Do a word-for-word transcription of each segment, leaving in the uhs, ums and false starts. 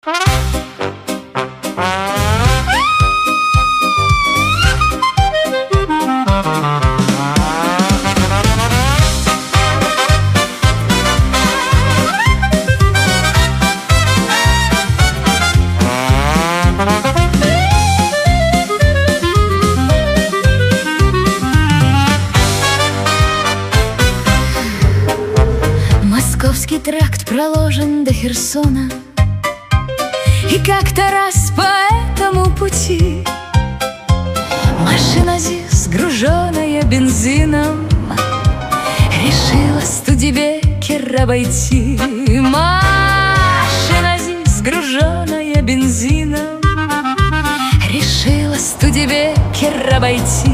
Московский тракт проложен до Херсона, и как-то раз по этому пути машина ЗИС, груженная бензином, решила Студебекер обойти. Машина ЗИС, груженная бензином, решила Студебекер обойти.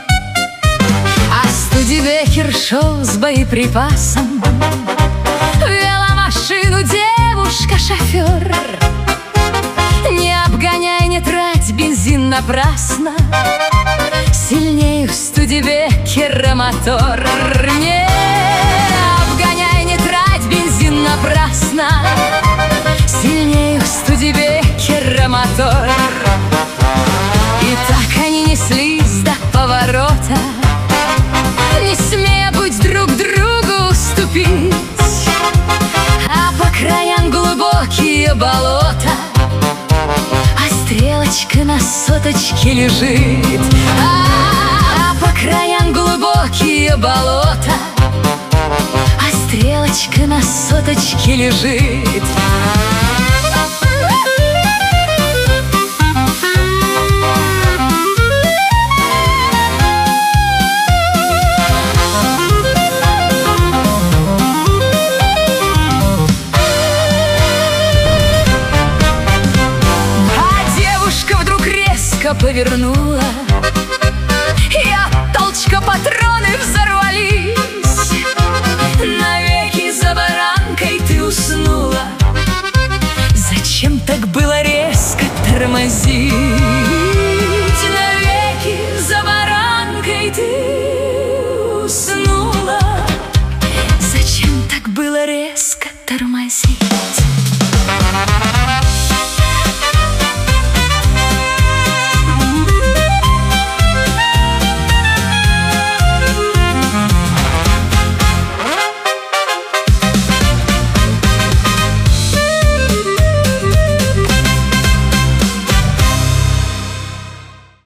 А Студебекер шел с боеприпасом, вела машину девушка-шофер. Не обгоняй, не трать бензин напрасно, сильнее у Студебекера мотор. Не обгоняй, не трать бензин напрасно, сильнее у Студебекера мотор. И так они неслись до поворота, не смея быть друг другу уступить. А по краям глубокие болота, а стрелочка на соточке лежит. А, а по краям глубокие болота, а стрелочка на соточке лежит. Повернула, и от толчка патроны взорвались. Навеки за баранкой ты уснула. Зачем так было резко тормозить? Навеки за баранкой ты уснула. Зачем так было резко тормозить?